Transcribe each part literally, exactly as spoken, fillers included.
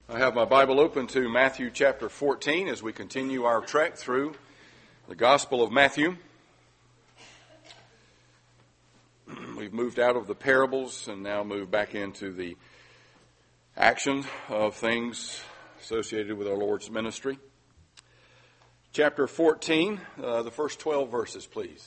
I have my Bible open to Matthew chapter fourteen as we continue our trek through the Gospel of Matthew. We've moved out of the parables and now moved back into the action of things associated with our Lord's ministry. Chapter fourteen, uh, the first twelve verses, please.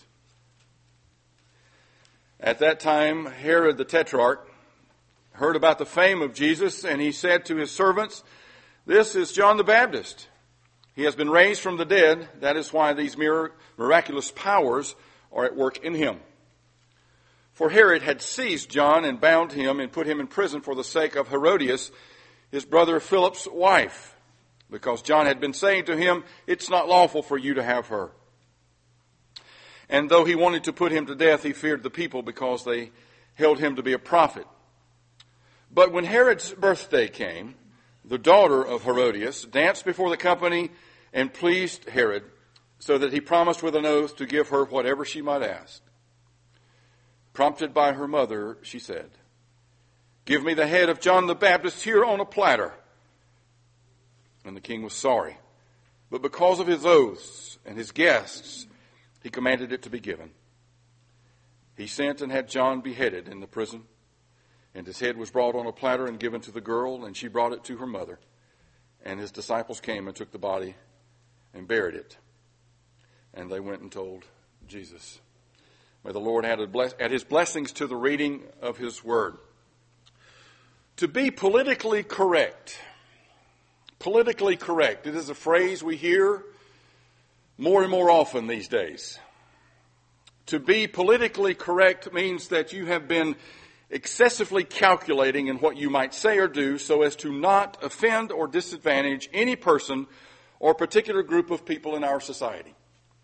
At that time, Herod the Tetrarch heard about the fame of Jesus, and he said to his servants, "This is John the Baptist. He has been raised from the dead. That is why these miraculous powers are at work in him." For Herod had seized John and bound him and put him in prison for the sake of Herodias, his brother Philip's wife, because John had been saying to him, "It's not lawful for you to have her." And though he wanted to put him to death, he feared the people because they held him to be a prophet. But when Herod's birthday came, the daughter of Herodias danced before the company and pleased Herod, so that he promised with an oath to give her whatever she might ask. Prompted by her mother, she said, "Give me the head of John the Baptist here on a platter." And the king was sorry, but because of his oaths and his guests, he commanded it to be given. He sent and had John beheaded in the prison. And his head was brought on a platter and given to the girl, and she brought it to her mother. And his disciples came and took the body and buried it. And they went and told Jesus. May the Lord add his blessings to the reading of his word. To be politically correct. Politically correct. It is a phrase we hear more and more often these days. To be politically correct means that you have been excessively calculating in what you might say or do so as to not offend or disadvantage any person or particular group of people in our society.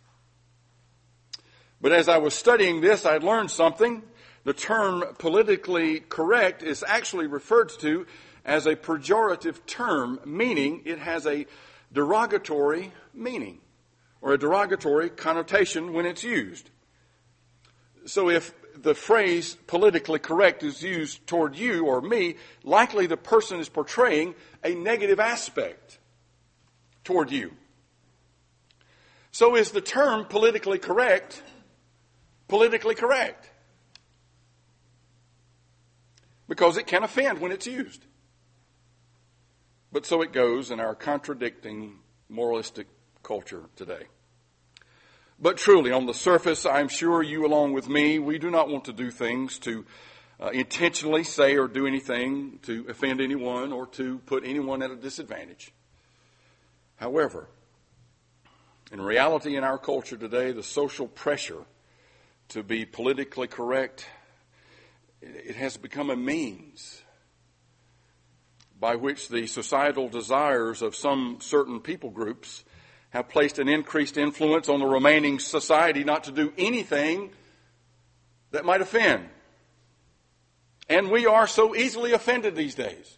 But as I was studying this, I learned something. The term politically correct is actually referred to as a pejorative term, meaning it has a derogatory meaning or a derogatory connotation when it's used. So if the phrase politically correct is used toward you or me, likely the person is portraying a negative aspect toward you. So is the term politically correct politically correct? Because it can offend when it's used. But so it goes in our contradicting moralistic culture today. But truly, on the surface, I'm sure you along with me, we do not want to do things to uh, intentionally say or do anything to offend anyone or to put anyone at a disadvantage. However, in reality in our culture today, the social pressure to be politically correct, it has become a means by which the societal desires of some certain people groups have placed an increased influence on the remaining society not to do anything that might offend. And we are so easily offended these days.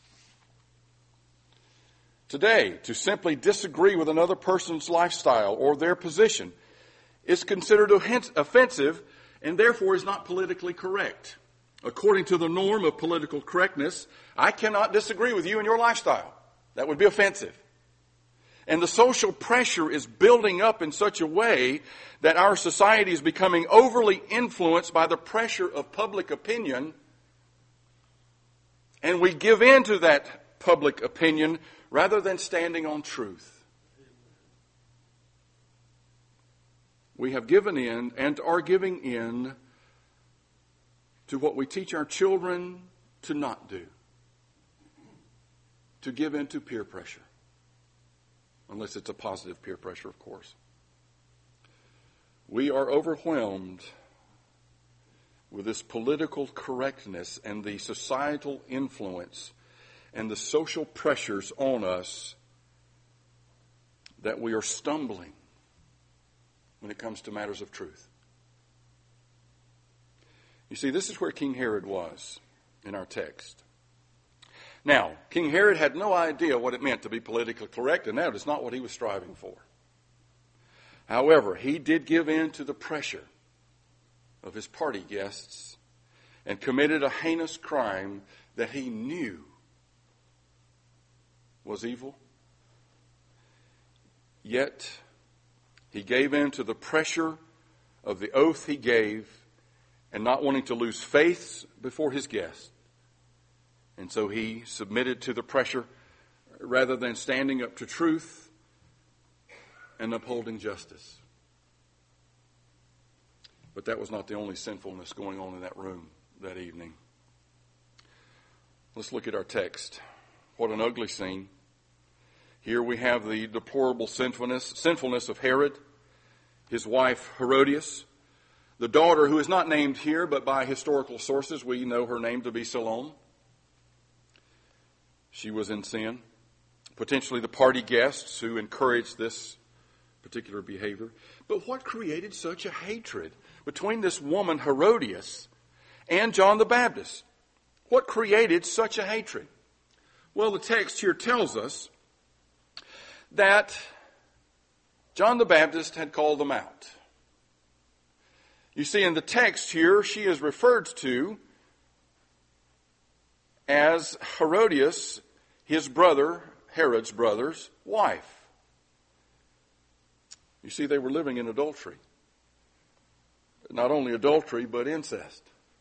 Today, to simply disagree with another person's lifestyle or their position is considered offensive and therefore is not politically correct. According to the norm of political correctness, I cannot disagree with you and your lifestyle. That would be offensive. And the social pressure is building up in such a way that our society is becoming overly influenced by the pressure of public opinion. And we give in to that public opinion rather than standing on truth. We have given in and are giving in to what we teach our children to not do. To give in to peer pressure. Unless it's a positive peer pressure, of course. We are overwhelmed with this political correctness and the societal influence and the social pressures on us that we are stumbling when it comes to matters of truth. You see, this is where King Herod was in our text. Now, King Herod had no idea what it meant to be politically correct, and that is not what he was striving for. However, he did give in to the pressure of his party guests and committed a heinous crime that he knew was evil. Yet he gave in to the pressure of the oath he gave and not wanting to lose faith before his guests. And so he submitted to the pressure rather than standing up to truth and upholding justice. But that was not the only sinfulness going on in that room that evening. Let's look at our text. What an ugly scene. Here we have the deplorable sinfulness, sinfulness of Herod, his wife Herodias, the daughter who is not named here, but by historical sources we know her name to be Salome. She was in sin. Potentially the party guests who encouraged this particular behavior. But what created such a hatred between this woman Herodias and John the Baptist? What created such a hatred? Well, the text here tells us that John the Baptist had called them out. You see, in the text here, she is referred to as Herodias, his brother, Herod's brother's wife. You see, they were living in adultery. Not only adultery, but incest.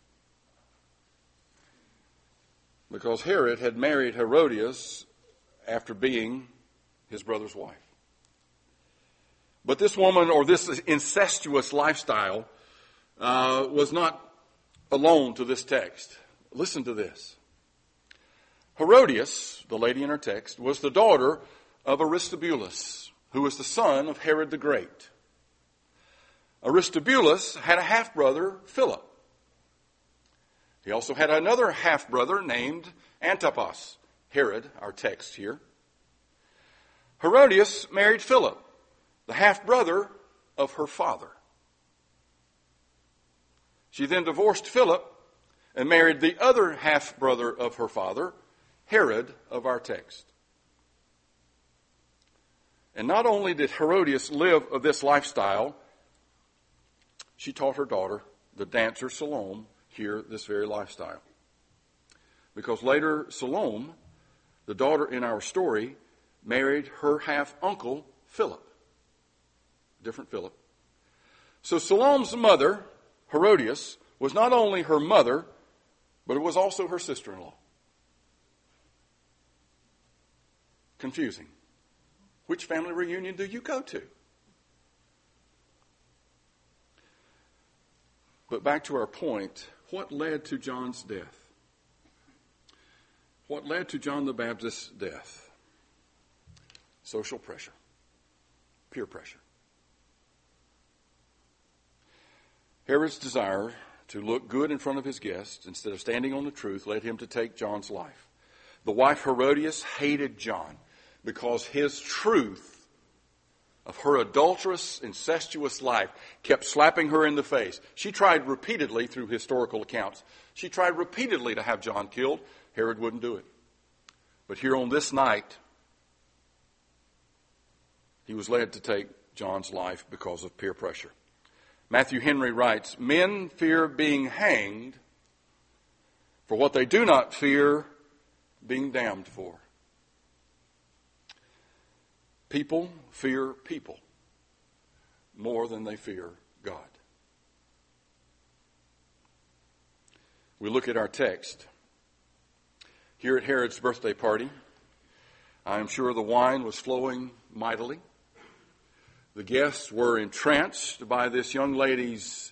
Because Herod had married Herodias after being his brother's wife. But this woman, or this incestuous lifestyle, uh, was not alone to this text. Listen to this. Herodias, the lady in our text, was the daughter of Aristobulus, who was the son of Herod the Great. Aristobulus had a half-brother, Philip. He also had another half-brother named Antipas, Herod, our text here. Herodias married Philip, the half-brother of her father. She then divorced Philip and married the other half-brother of her father, Herod of our text. And not only did Herodias live of this lifestyle, she taught her daughter, the dancer Salome, here this very lifestyle. Because later Salome, the daughter in our story, married her half-uncle, Philip. Different Philip. So Salome's mother, Herodias, was not only her mother, but it was also her sister-in-law. Confusing. Which family reunion do you go to? But back to our point, what led to John's death? What led to John the Baptist's death? Social pressure. Peer pressure. Herod's desire to look good in front of his guests instead of standing on the truth led him to take John's life. The wife Herodias hated John because his truth of her adulterous, incestuous life kept slapping her in the face. She tried repeatedly, through historical accounts, she tried repeatedly to have John killed. Herod wouldn't do it. But here on this night, he was led to take John's life because of peer pressure. Matthew Henry writes, "Men fear being hanged for what they do not fear being damned for." People fear people more than they fear God. We look at our text. Here at Herod's birthday party, I am sure the wine was flowing mightily. The guests were entranced by this young lady's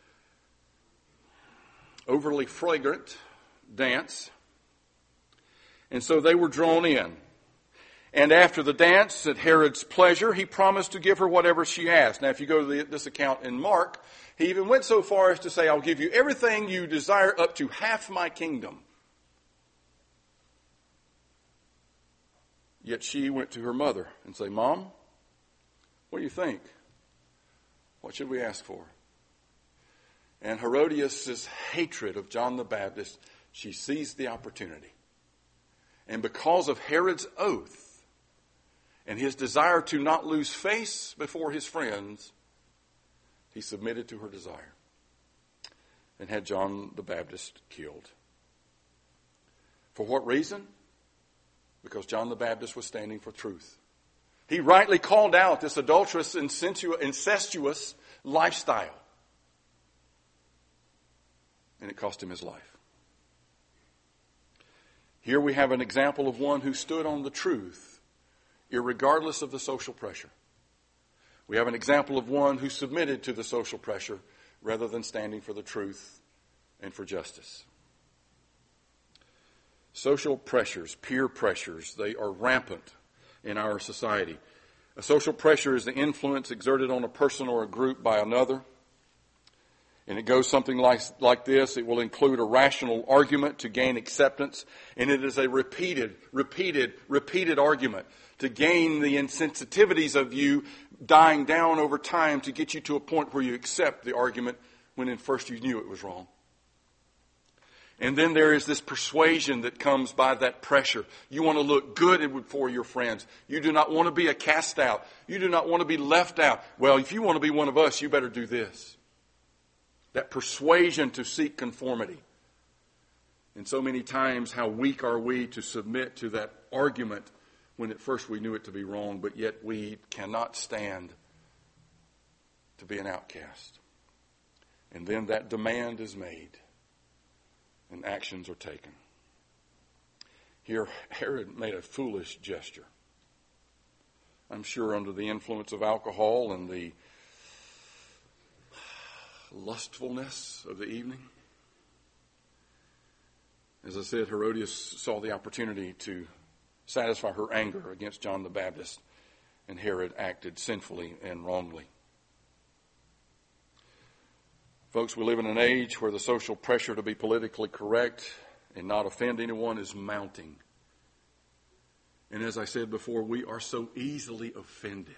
overly fragrant dance. And so they were drawn in. And after the dance, at Herod's pleasure, he promised to give her whatever she asked. Now, if you go to the, this account in Mark, he even went so far as to say, "I'll give you everything you desire up to half my kingdom." Yet she went to her mother and said, "Mom, what do you think? What should we ask for?" And Herodias' hatred of John the Baptist, she seized the opportunity. And because of Herod's oath and his desire to not lose face before his friends, he submitted to her desire and had John the Baptist killed. For what reason? because John the Baptist was standing for truth. He rightly called out this adulterous, incestuous lifestyle. And it cost him his life. Here we have an example of one who stood on the truth, irregardless of the social pressure. We have an example of one who submitted to the social pressure rather than standing for the truth and for justice. Social pressures, peer pressures, they are rampant in our society. A social pressure is the influence exerted on a person or a group by another. And it goes something like, like this. It will include a rational argument to gain acceptance. And it is a repeated, repeated, repeated argument to gain the insensitivities of you dying down over time to get you to a point where you accept the argument when at first you knew it was wrong. And then there is this persuasion that comes by that pressure. You want to look good for your friends. You do not want to be a cast out. You do not want to be left out. Well, if you want to be one of us, you better do this. That persuasion to seek conformity. And so many times, how weak are we to submit to that argument when at first we knew it to be wrong, but yet we cannot stand to be an outcast. And then that demand is made. And actions are taken. Here, Herod made a foolish gesture. I'm sure under the influence of alcohol and the lustfulness of the evening. As I said, Herodias saw the opportunity to satisfy her anger against John the Baptist, and Herod acted sinfully and wrongly. Folks, we live in an age where the social pressure to be politically correct and not offend anyone is mounting. And as I said before, we are so easily offended.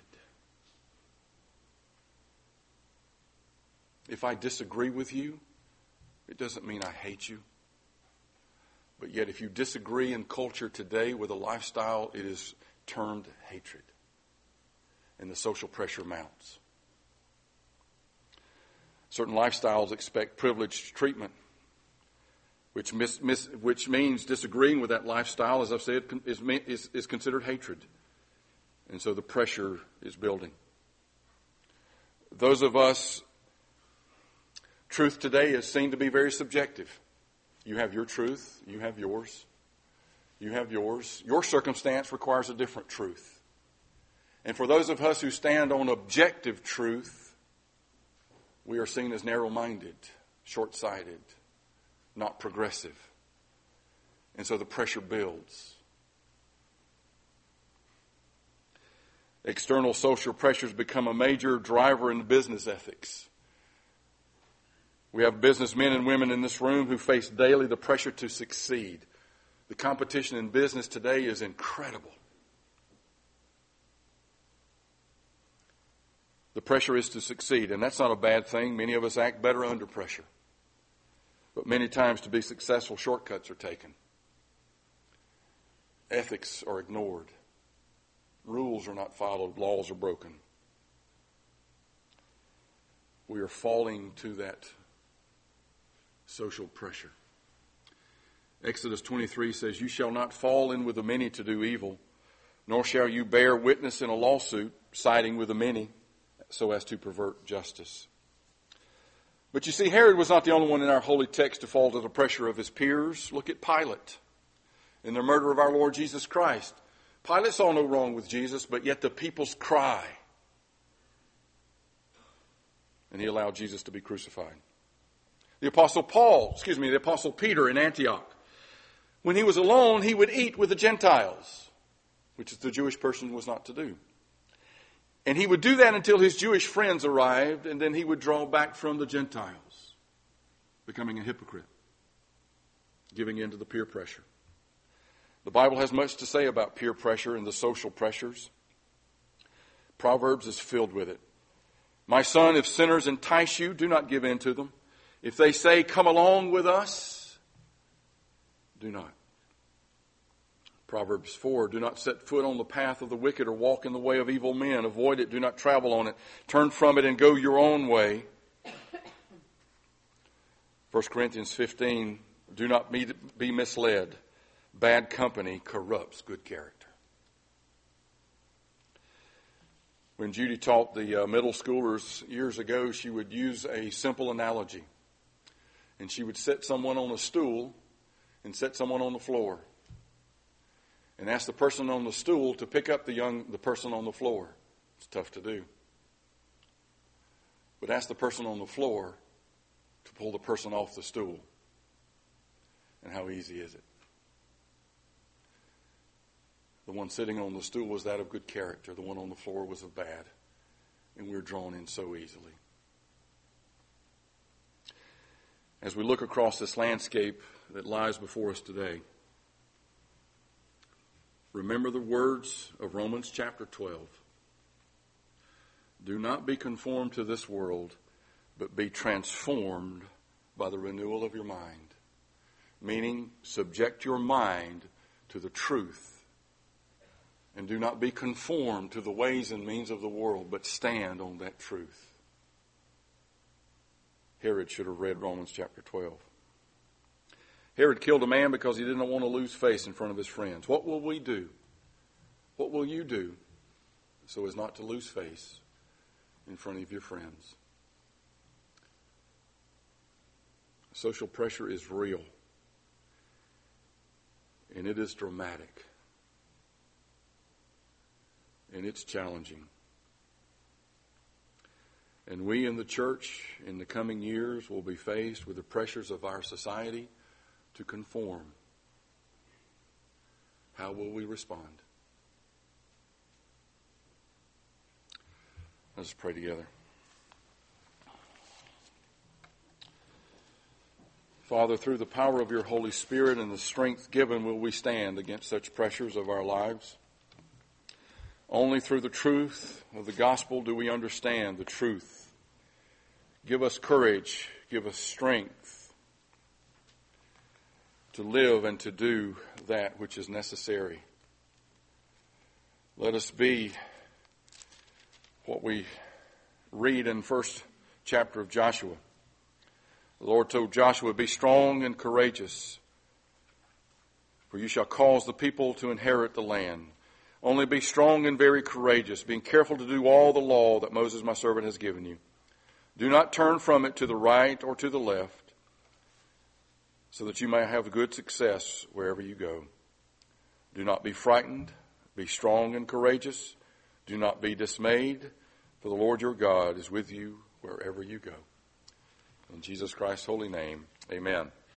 If I disagree with you, it doesn't mean I hate you. But yet if you disagree in culture today with a lifestyle, it is termed hatred. And the social pressure mounts. Certain lifestyles expect privileged treatment, which, mis, mis, which means disagreeing with that lifestyle, as I've said, is, is, is considered hatred. And so the pressure is building. Those of us, truth today is seen to be very subjective. You have your truth, you have yours, you have yours. Your circumstance requires a different truth. And for those of us who stand on objective truth, we are seen as narrow-minded, short-sighted, not progressive. And so the pressure builds. External social pressures become a major driver in business ethics. We have businessmen and women in this room who face daily the pressure to succeed. The competition in business today is incredible. The pressure is to succeed, and that's not a bad thing. Many of us act better under pressure. But many times to be successful, shortcuts are taken. Ethics are ignored. Rules are not followed. Laws are broken. We are falling to that social pressure. Exodus twenty-three says, "You shall not fall in with the many to do evil, nor shall you bear witness in a lawsuit, siding with the many, so as to pervert justice." But you see, Herod was not the only one in our holy text to fall to the pressure of his peers. Look at Pilate in the murder of our Lord Jesus Christ. Pilate saw no wrong with Jesus, but yet the people's cry. And he allowed Jesus to be crucified. The Apostle Paul, excuse me, the Apostle Peter in Antioch. When he was alone, he would eat with the Gentiles, which the Jewish person was not to do. And he would do that until his Jewish friends arrived, and then he would draw back from the Gentiles, becoming a hypocrite, giving in to the peer pressure. The Bible has much to say about peer pressure and the social pressures. Proverbs is filled with it. "My son, if sinners entice you, do not give in to them. If they say, 'Come along with us,' do not." Proverbs four, "Do not set foot on the path of the wicked or walk in the way of evil men. Avoid it, do not travel on it. Turn from it and go your own way." First Corinthians fifteen, "Do not be misled. bad company corrupts good character. When Judy taught the uh, middle schoolers years ago, she would use a simple analogy. And she would set someone on a stool and set someone on the floor. And ask the person on the stool to pick up the young the person on the floor. It's tough to do. But ask the person on the floor to pull the person off the stool. And how easy is it? The one sitting on the stool was that of good character. The one on the floor was of bad. And we're drawn in so easily. As we look across this landscape that lies before us today, remember the words of Romans chapter twelve. Do not be conformed to this world, but be transformed by the renewal of your mind. Meaning, subject your mind to the truth. And do not be conformed to the ways and means of the world, but stand on that truth. Herod should have read Romans chapter twelve. Herod killed a man because he didn't want to lose face in front of his friends. What will we do? What will you do so as not to lose face in front of your friends? Social pressure is real. And it is dramatic. And it's challenging. And we in the church in the coming years will be faced with the pressures of our society to conform. How will we respond? Let's pray together. Father, through the power of your Holy Spirit and the strength given will we stand against such pressures of our lives. Only through the truth of the gospel do we understand the truth. Give us courage, give us strength to live and to do that which is necessary. Let us be what we read in the first chapter of Joshua. The Lord told Joshua, be strong and courageous, for you shall cause the people to inherit the land. Only be strong and very courageous, being careful to do all the law that Moses my servant has given you. Do not turn from it to the right or to the left, so that you may have good success wherever you go. Do not be frightened. Be strong and courageous. Do not be dismayed, for the Lord your God is with you wherever you go. In Jesus Christ's holy name, amen.